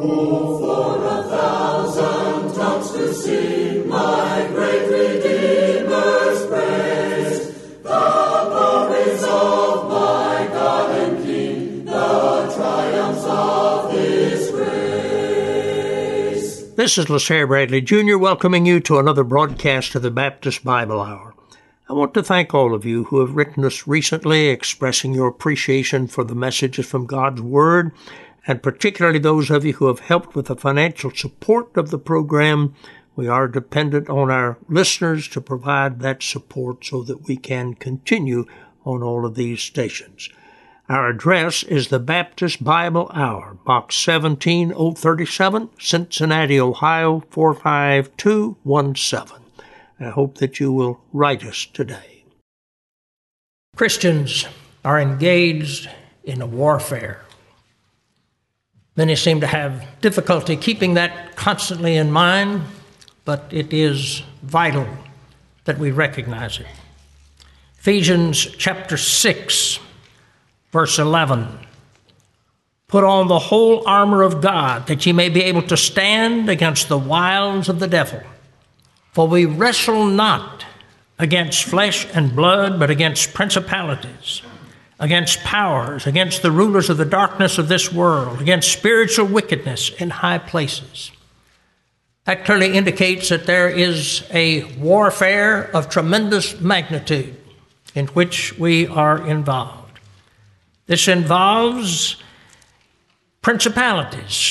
This is LaSalle Bradley Jr. welcoming you to another broadcast of the Baptist Bible Hour. I want to thank all of you who have written us recently expressing your appreciation for the messages from God's Word, and particularly those of you who have helped with the financial support of the program. We are dependent on our listeners to provide that support so that we can continue on all of these stations. Our address is the Baptist Bible Hour, Box 17037, Cincinnati, Ohio 45217. I hope that you will write us today. Christians are engaged in a warfare. Many seem to have difficulty keeping that constantly in mind, but it is vital that we recognize it. Ephesians chapter 6, verse 11. Put on the whole armor of God, that ye may be able to stand against the wiles of the devil. For we wrestle not against flesh and blood, but against principalities, against powers, against the rulers of the darkness of this world, against spiritual wickedness in high places. That clearly indicates that there is a warfare of tremendous magnitude in which we are involved. This involves principalities,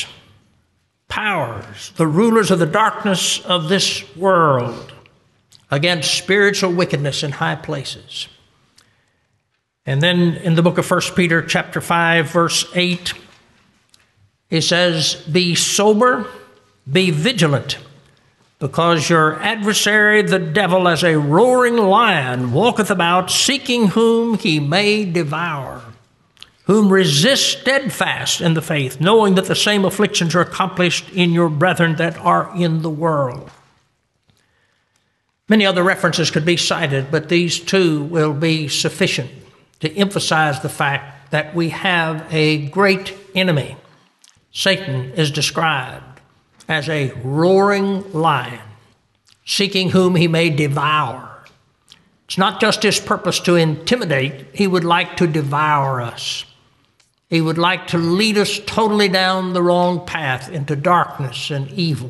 powers, the rulers of the darkness of this world, against spiritual wickedness in high places. And then in the book of 1 Peter chapter 5, verse 8, it says, be sober, be vigilant, because your adversary, the devil, as a roaring lion, walketh about, seeking whom he may devour, whom resist steadfast in the faith, knowing that the same afflictions are accomplished in your brethren that are in the world. Many other references could be cited, but these two will be sufficient to emphasize the fact that we have a great enemy. Satan is described as a roaring lion, seeking whom he may devour. It's not just his purpose to intimidate. He would like to devour us. He would like to lead us totally down the wrong path into darkness and evil.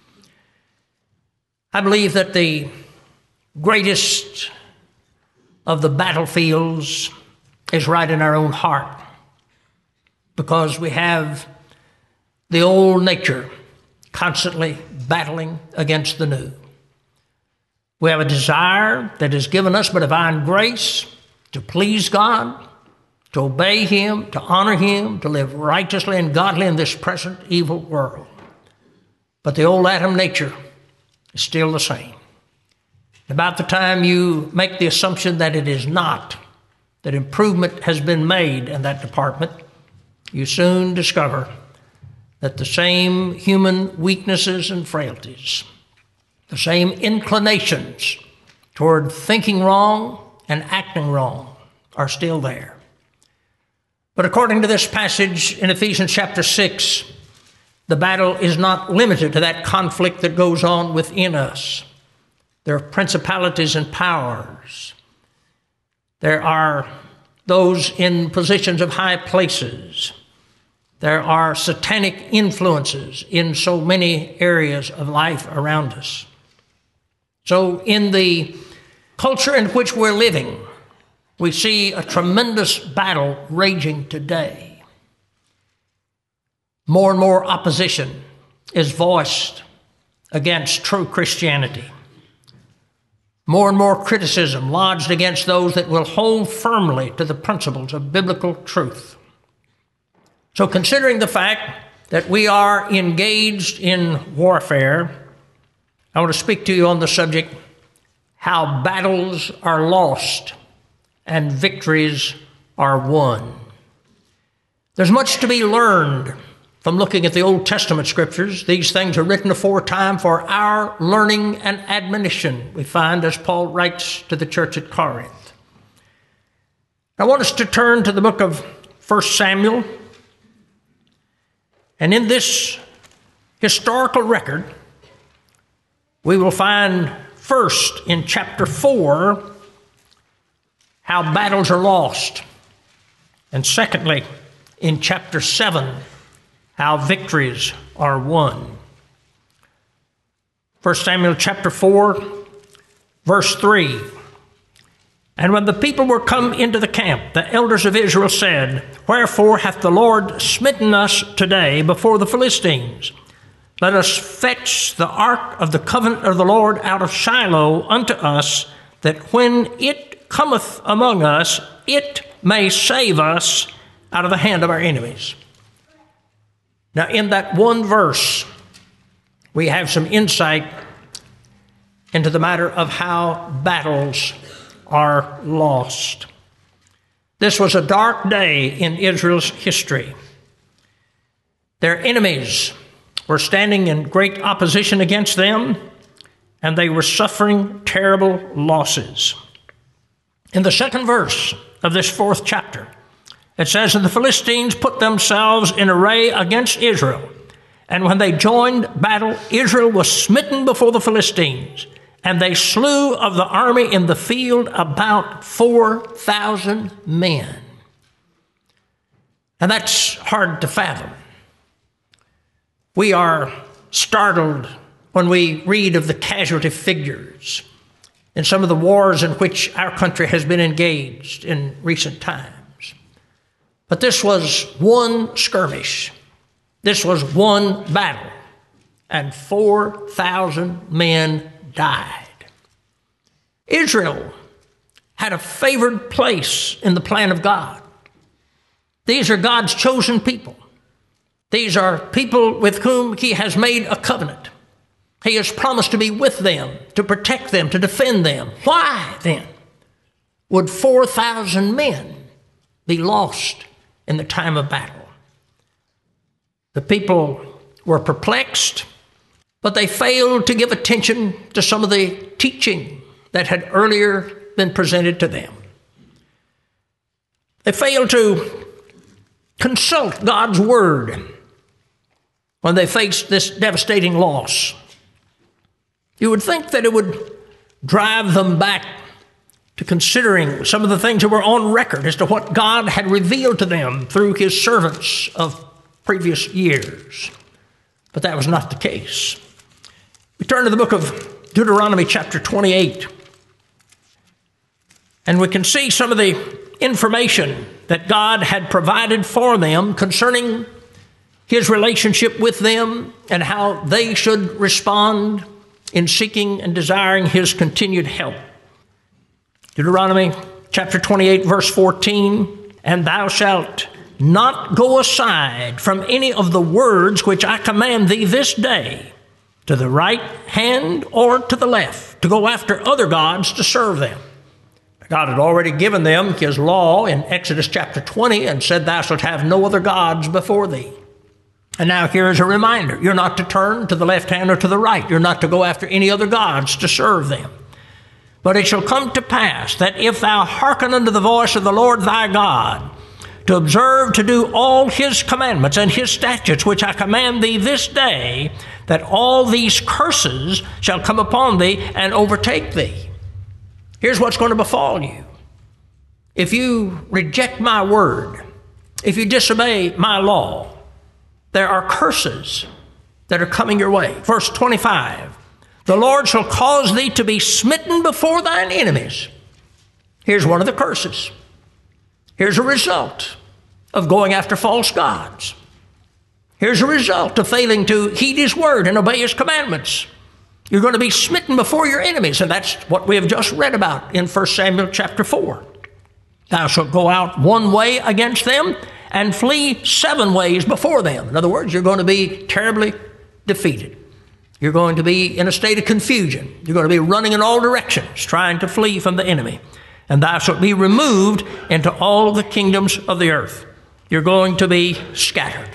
I believe that the greatest of the battlefields is right in our own heart, because we have the old nature constantly battling against the new. We have a desire that is given us by divine grace to please God, to obey Him, to honor Him, to live righteously and godly in this present evil world. But the old Adam nature is still the same. About the time you make the assumption that it is not, that improvement has been made in that department, you soon discover that the same human weaknesses and frailties, the same inclinations toward thinking wrong and acting wrong are still there. But according to this passage in Ephesians chapter 6, the battle is not limited to that conflict that goes on within us. There are principalities and powers. There are those in positions of high places. There are satanic influences in so many areas of life around us. So in the culture in which we're living, we see a tremendous battle raging today. More and more opposition is voiced against true Christianity. More and more criticism lodged against those that will hold firmly to the principles of biblical truth. So considering the fact that we are engaged in warfare, I want to speak to you on the subject, how battles are lost and victories are won. There's much to be learned from looking at the Old Testament scriptures. These things are written aforetime for our learning and admonition, we find as Paul writes to the church at Corinth. I want us to turn to the book of 1 Samuel. And in this historical record, we will find first in chapter 4 how battles are lost, and secondly, in chapter 7, how victories are won. 1 Samuel chapter 4, verse 3. And when the people were come into the camp, the elders of Israel said, Wherefore hath the Lord smitten us today before the Philistines? Let us fetch the ark of the covenant of the Lord out of Shiloh unto us, that when it cometh among us, it may save us out of the hand of our enemies. Now, in that one verse, we have some insight into the matter of how battles are lost. This was a dark day in Israel's history. Their enemies were standing in great opposition against them, and they were suffering terrible losses. In the second verse of this 4th chapter, it says, And the Philistines put themselves in array against Israel. And when they joined battle, Israel was smitten before the Philistines, and they slew of the army in the field about 4,000 men. And that's hard to fathom. We are startled when we read of the casualty figures in some of the wars in which our country has been engaged in recent times. But this was one skirmish. This was one battle, and 4,000 men died. Israel had a favored place in the plan of God. These are God's chosen people. These are people with whom he has made a covenant. He has promised to be with them, to protect them, to defend them. Why, then, would 4,000 men be lost in the time of battle? The people were perplexed, but they failed to give attention to some of the teaching that had earlier been presented to them. They failed to consult God's word when they faced this devastating loss. You would think that it would drive them back to considering some of the things that were on record as to what God had revealed to them through his servants of previous years. But that was not the case. We turn to the book of Deuteronomy chapter 28, and we can see some of the information that God had provided for them concerning his relationship with them and how they should respond in seeking and desiring his continued help. Deuteronomy chapter 28, verse 14, And thou shalt not go aside from any of the words which I command thee this day, to the right hand or to the left, to go after other gods to serve them. God had already given them his law in Exodus chapter 20 and said, Thou shalt have no other gods before thee. And now here is a reminder. You're not to turn to the left hand or to the right. You're not to go after any other gods to serve them. But it shall come to pass that if thou hearken unto the voice of the Lord thy God, to observe to do all his commandments and his statutes, which I command thee this day, that all these curses shall come upon thee and overtake thee. Here's what's going to befall you. If you reject my word, if you disobey my law, there are curses that are coming your way. Verse 25, The Lord shall cause thee to be smitten before thine enemies. Here's one of the curses. Here's a result of going after false gods. Here's a result of failing to heed his word and obey his commandments. You're going to be smitten before your enemies, and that's what we have just read about in 1 Samuel chapter 4. Thou shalt go out one way against them and flee 7 ways before them. In other words, you're going to be terribly defeated. You're going to be in a state of confusion. You're going to be running in all directions, trying to flee from the enemy. And thou shalt be removed into all the kingdoms of the earth. You're going to be scattered.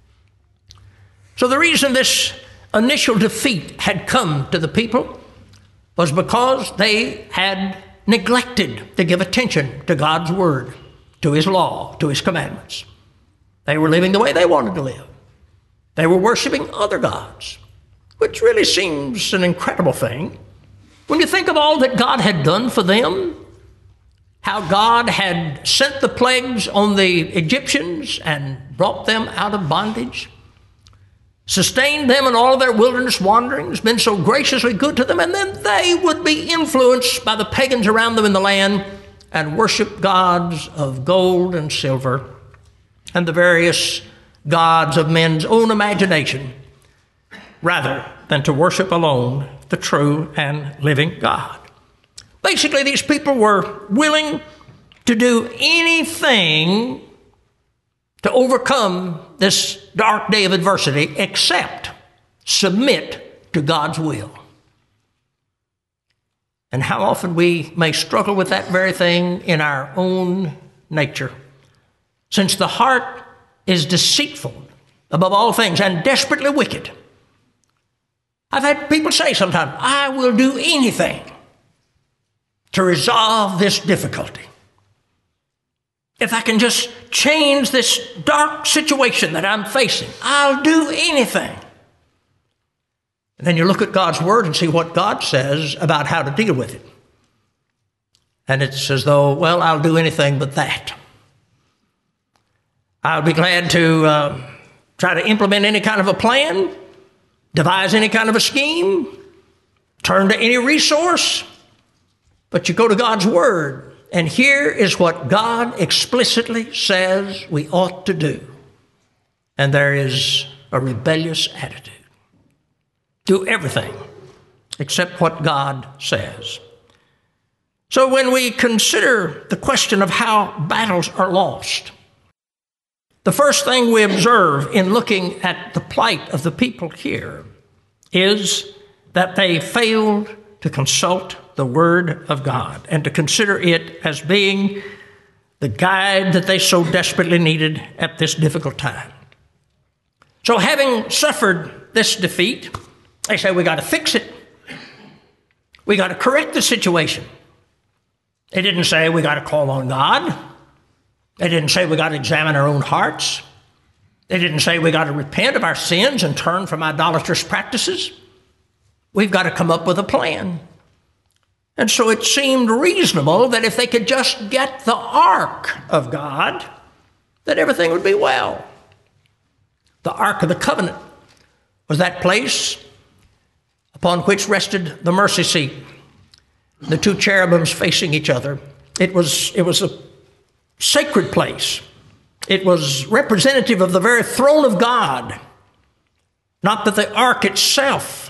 So the reason this initial defeat had come to the people was because they had neglected to give attention to God's word, to his law, to his commandments. They were living the way they wanted to live. They were worshiping other gods, which really seems an incredible thing. When you think of all that God had done for them, how God had sent the plagues on the Egyptians and brought them out of bondage, sustained them in all of their wilderness wanderings, been so graciously good to them, and then they would be influenced by the pagans around them in the land and worship gods of gold and silver and the various gods of men's own imagination, rather than to worship alone the true and living God. Basically, these people were willing to do anything to overcome this dark day of adversity except submit to God's will. And how often we may struggle with that very thing in our own nature, since the heart is deceitful above all things and desperately wicked. I've had people say sometimes, I will do anything to resolve this difficulty. If I can just change this dark situation that I'm facing, I'll do anything. And then you look at God's word and see what God says about how to deal with it. And it's as though, well, I'll do anything but that. I'll be glad to try to implement any kind of a plan, devise any kind of a scheme, turn to any resource. But you go to God's word, and here is what God explicitly says we ought to do. And there is a rebellious attitude. Do everything except what God says. So when we consider the question of how battles are lost, the first thing we observe in looking at the plight of the people here is that they failed to consult the Word of God and to consider it as being the guide that they so desperately needed at this difficult time. So having suffered this defeat, they say, we got to fix it. We got to correct the situation. They didn't say we got to call on God. They didn't say we got to examine our own hearts. They didn't say we got to repent of our sins and turn from idolatrous practices. We've got to come up with a plan. And so it seemed reasonable that if they could just get the ark of God, that everything would be well. The Ark of the Covenant was that place upon which rested the mercy seat, the two cherubims facing each other. It was a sacred place. It was representative of the very throne of God. Not that the ark itself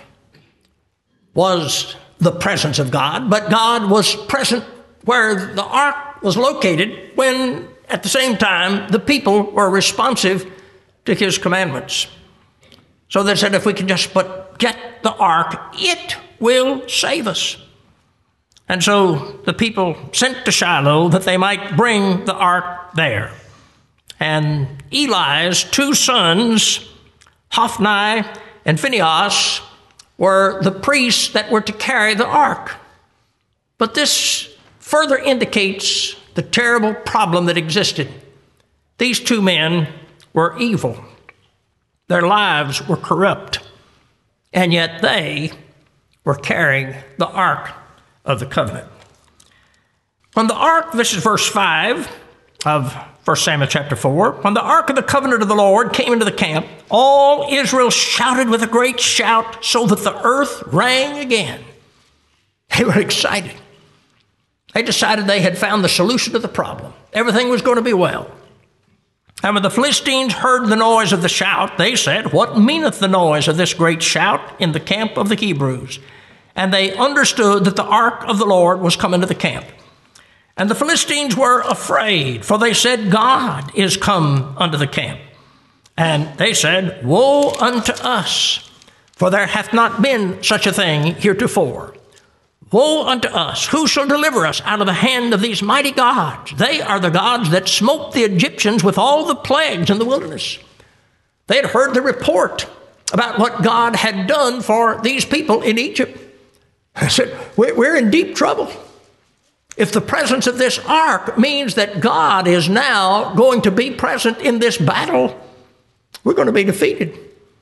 was the presence of God, but God was present where the ark was located when, at the same time, the people were responsive to his commandments. So they said, if we can just but get the ark, it will save us. And so the people sent to Shiloh that they might bring the ark there. And Eli's two sons, Hophni and Phinehas, were the priests that were to carry the ark. But this further indicates the terrible problem that existed. These two men were evil. Their lives were corrupt. And yet they were carrying the ark of the covenant. When the ark, this is verse 5 of 1 Samuel chapter 4, when the ark of the covenant of the Lord came into the camp, all Israel shouted with a great shout so that the earth rang again. They were excited. They decided they had found the solution to the problem. Everything was going to be well. And when the Philistines heard the noise of the shout, they said, what meaneth the noise of this great shout in the camp of the Hebrews? And they understood that the ark of the Lord was come into the camp. And the Philistines were afraid, for they said, God is come unto the camp. And they said, woe unto us, for there hath not been such a thing heretofore. Woe unto us, who shall deliver us out of the hand of these mighty gods? They are the gods that smote the Egyptians with all the plagues in the wilderness. They had heard the report about what God had done for these people in Egypt. I said, we're in deep trouble. If the presence of this ark means that God is now going to be present in this battle, we're going to be defeated.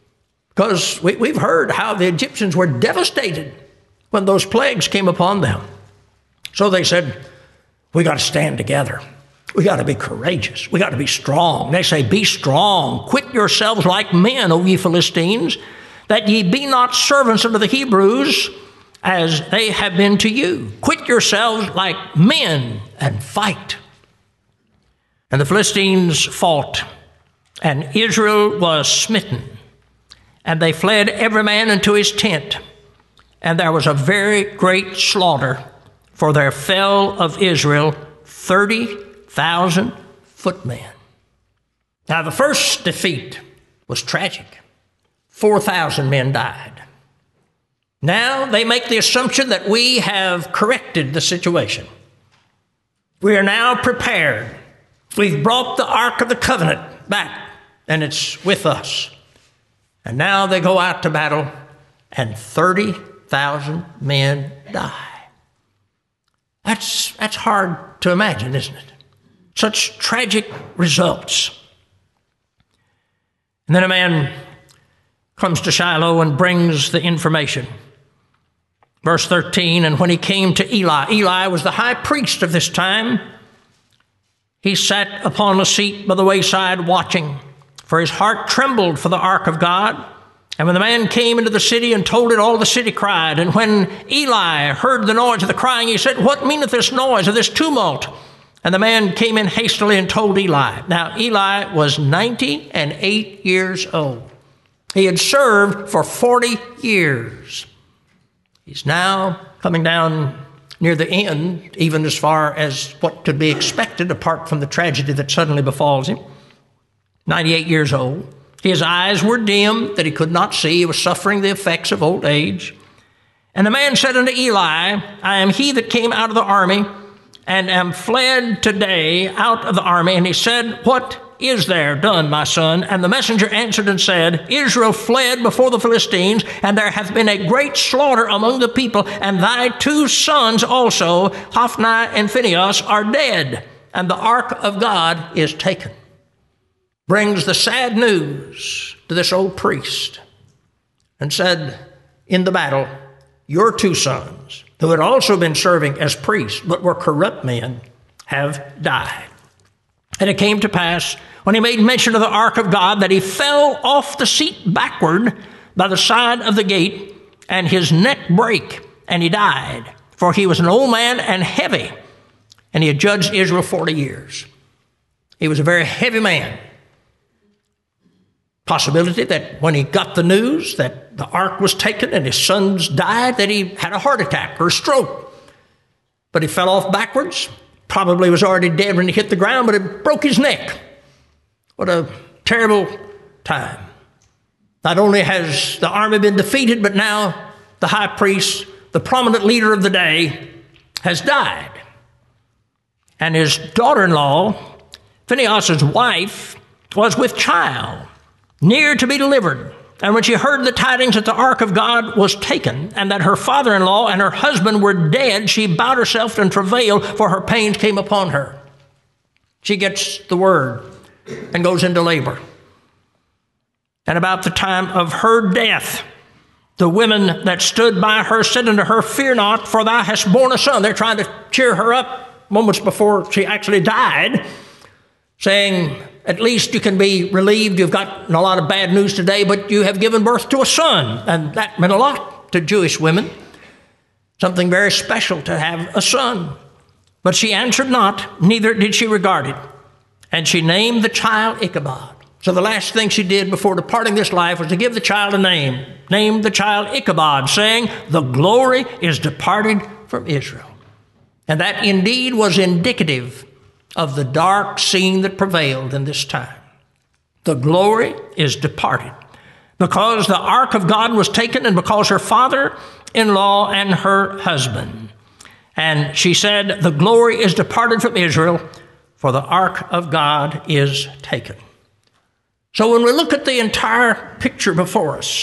Because we've heard how the Egyptians were devastated when those plagues came upon them. So they said, we got to stand together. We got to be courageous. We got to be strong. They say, be strong. Quit yourselves like men, O ye Philistines, that ye be not servants unto the Hebrews, as they have been to you. Quit yourselves like men and fight. And the Philistines fought, and Israel was smitten. And they fled every man into his tent. And there was a very great slaughter, for there fell of Israel 30,000 footmen. Now the first defeat was tragic. 4,000 men died. Now they make the assumption that we have corrected the situation. We are now prepared. We've brought the Ark of the Covenant back, and it's with us. And now they go out to battle, and 30,000 men die. That's hard to imagine, isn't it? Such tragic results. And then a man comes to Shiloh and brings the information. Verse 13, and when he came to Eli, Eli was the high priest of this time. He sat upon a seat by the wayside watching, for his heart trembled for the ark of God. And when the man came into the city and told it, all the city cried. And when Eli heard the noise of the crying, he said, what meaneth this noise of this tumult? And the man came in hastily and told Eli. Now Eli was 98 years old. He had served for 40 years. He's now coming down near the end, even as far as what could be expected apart from the tragedy that suddenly befalls him. 98 years old. His eyes were dim that he could not see. He was suffering the effects of old age. And the man said unto Eli, I am he that came out of the army and am fled today out of the army. And he said, what is there done, my son? And the messenger answered and said, Israel fled before the Philistines, and there hath been a great slaughter among the people, and thy two sons also, Hophni and Phinehas, are dead, and the ark of God is taken. Brings the sad news to this old priest and said, in the battle, your two sons, who had also been serving as priests, but were corrupt men, have died. And it came to pass, when he made mention of the ark of God, that he fell off the seat backward by the side of the gate, and his neck brake, and he died. For he was an old man and heavy, and he had judged Israel 40 years. He was a very heavy man. Possibility that when he got the news that the ark was taken and his sons died, that he had a heart attack or a stroke. But he fell off backwards. Probably was already dead when he hit the ground, but it broke his neck. What a terrible time. Not only has the army been defeated, but now the high priest, the prominent leader of the day, has died. And his daughter-in-law, Phinehas' wife, was with child, near to be delivered. And when she heard the tidings that the ark of God was taken, and that her father-in-law and her husband were dead, she bowed herself in travail, for her pains came upon her. She gets the word and goes into labor. And about the time of her death, the women that stood by her said unto her, fear not, for thou hast borne a son. They're trying to cheer her up moments before she actually died, saying, at least you can be relieved. You've gotten a lot of bad news today, but you have given birth to a son. And that meant a lot to Jewish women. Something very special to have a son. But she answered not, neither did she regard it. And she named the child Ichabod. So the last thing she did before departing this life was to give the child a name. Named the child Ichabod, saying, the glory is departed from Israel. And that indeed was indicative of the dark scene that prevailed in this time. The glory is departed because the ark of God was taken, and because her father-in-law and her husband. And she said, the glory is departed from Israel, for the ark of God is taken. So when we look at the entire picture before us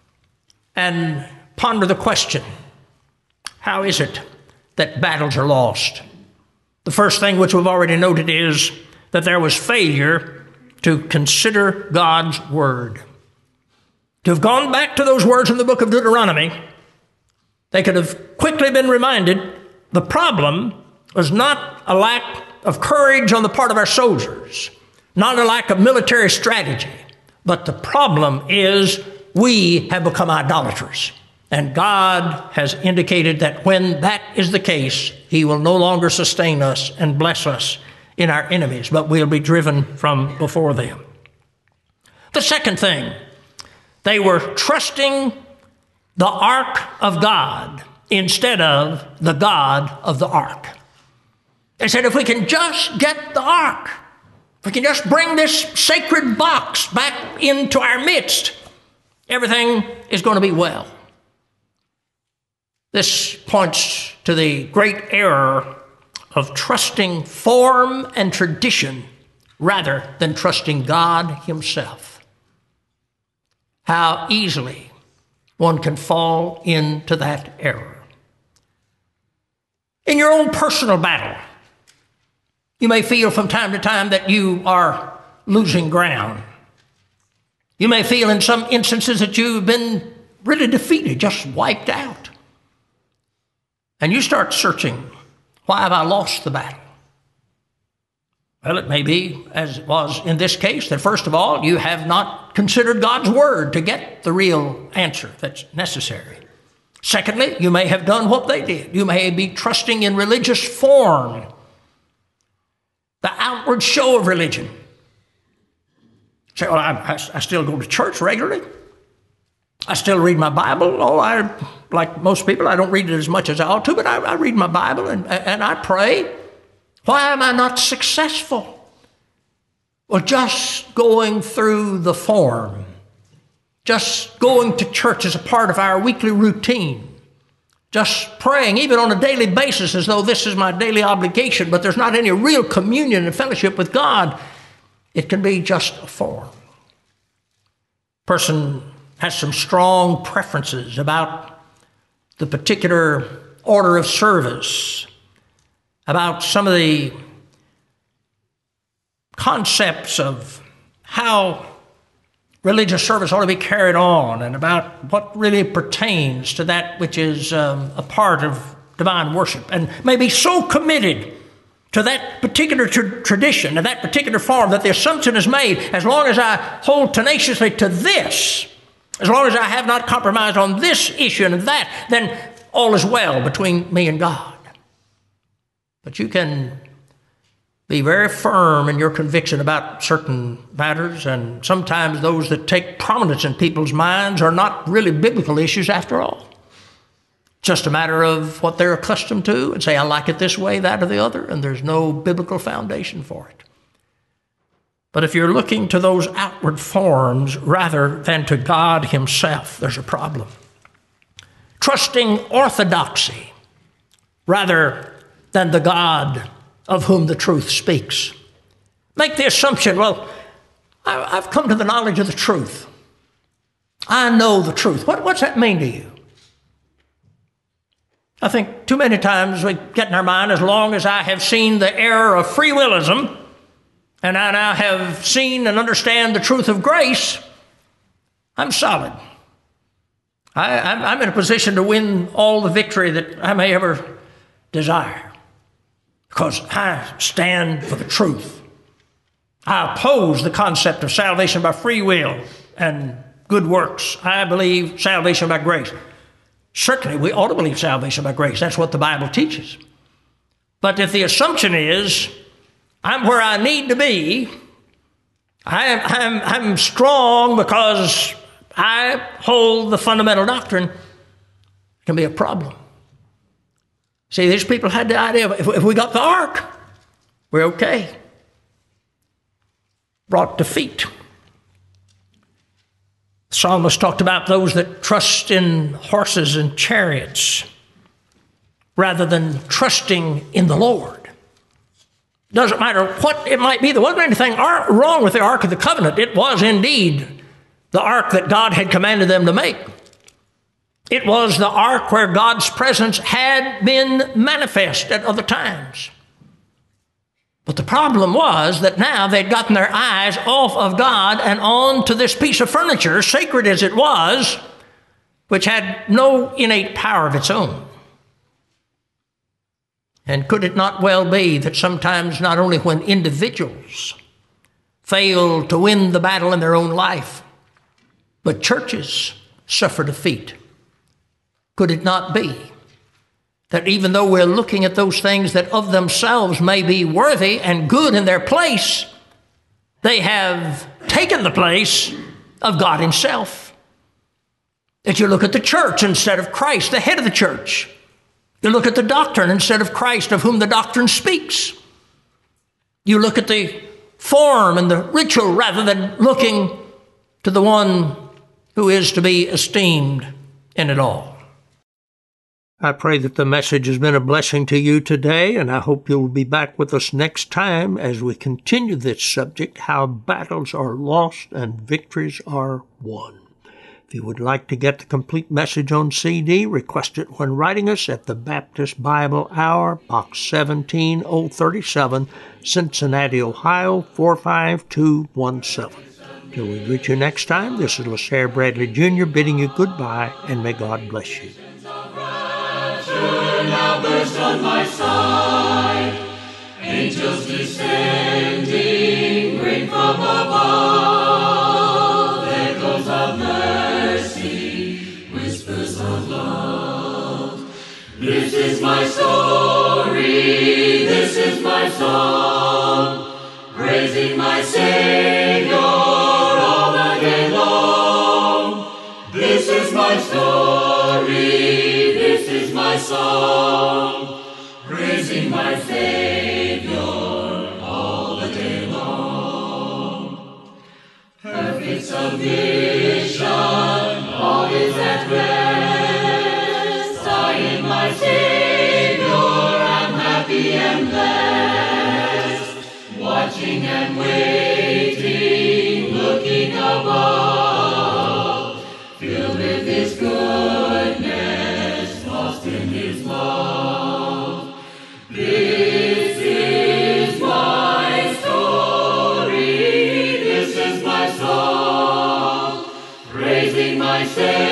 and ponder the question, how is it that battles are lost? The first thing which we've already noted is that there was failure to consider God's word. to have gone back to those words in the book of Deuteronomy, they could have quickly been reminded the problem was not a lack of courage on the part of our soldiers, not a lack of military strategy, but the problem is we have become idolaters. And God has indicated that when that is the case, He will no longer sustain us and bless us in our enemies, but we'll be driven from before them. The second thing, they were trusting the ark of God instead of the God of the ark. They said, if we can just get the ark, if we can just bring this sacred box back into our midst, everything is going to be well. This points to the great error of trusting form and tradition rather than trusting God Himself. How easily one can fall into that error. In your own personal battle, you may feel from time to time that you are losing ground. You may feel in some instances that you've been really defeated, just wiped out. And you start searching, why have I lost the battle? Well, it may be, as it was in this case, that first of all, you have not considered God's word to get the real answer that's necessary. Secondly, you may have done what they did. You may be trusting in religious form, the outward show of religion. Say, well, I still go to church regularly. I still read my Bible. Like most people, I don't read it as much as I ought to, but I read my Bible and I pray. Why am I not successful? Well, just going through the form, just going to church as a part of our weekly routine, just praying even on a daily basis as though this is my daily obligation, but there's not any real communion and fellowship with God. It can be just a form. Person has some strong preferences about the particular order of service, about some of the concepts of how religious service ought to be carried on, and about what really pertains to that which is a part of divine worship, and may be so committed to that particular tradition and that particular form that the assumption is made, as long as I hold tenaciously to this, as long as I have not compromised on this issue and that, then all is well between me and God. But you can be very firm in your conviction about certain matters, and sometimes those that take prominence in people's minds are not really biblical issues after all. Just a matter of what they're accustomed to, and say, I like it this way, that, or the other, and there's no biblical foundation for it. But if you're looking to those outward forms rather than to God Himself, there's a problem. Trusting orthodoxy rather than the God of whom the truth speaks. Make the assumption, well, I've come to the knowledge of the truth. I know the truth. What's that mean to you? I think too many times we get in our mind, as long as I have seen the error of free willism, and I now have seen and understand the truth of grace, I'm solid. I'm in a position to win all the victory that I may ever desire, because I stand for the truth. I oppose the concept of salvation by free will and good works. I believe salvation by grace. Certainly, we ought to believe salvation by grace. That's what the Bible teaches. But if the assumption is, I'm where I need to be, I'm strong because I hold the fundamental doctrine, it can be a problem. See, these people had the idea of, if we got the ark, we're okay. Brought defeat. The psalmist talked about those that trust in horses and chariots rather than trusting in the Lord. Doesn't matter what it might be. There wasn't anything wrong with the Ark of the Covenant. It was indeed the ark that God had commanded them to make. It was the ark where God's presence had been manifest at other times. But the problem was that now they'd gotten their eyes off of God and on to this piece of furniture, sacred as it was, which had no innate power of its own. And could it not well be that sometimes not only when individuals fail to win the battle in their own life, but churches suffer defeat? Could it not be that even though we're looking at those things that of themselves may be worthy and good in their place, they have taken the place of God himself? That you look at the church instead of Christ, the head of the church. You look at the doctrine instead of Christ, of whom the doctrine speaks. You look at the form and the ritual rather than looking to the one who is to be esteemed in it all. I pray that the message has been a blessing to you today, and I hope you'll be back with us next time as we continue this subject, how battles are lost and victories are won. If you would like to get the complete message on CD, request it when writing us at the Baptist Bible Hour, Box 17037, Cincinnati, Ohio, 45217. Till we reach you next time, this is LaSalle Bradley Jr. bidding you goodbye, and may God bless you. Now burst on my side, angels descending, rain from above, echoes of mercy, whispers of love. This is my story, this is my song, praising my Savior all the day long. This is my story, my song, praising my Savior all the day long. Perfect salvation, all is at rest. I in my Savior am happy and blessed, watching and waiting, looking above, filled with His goodness, in His love. This is my story, this is my song, praising my Savior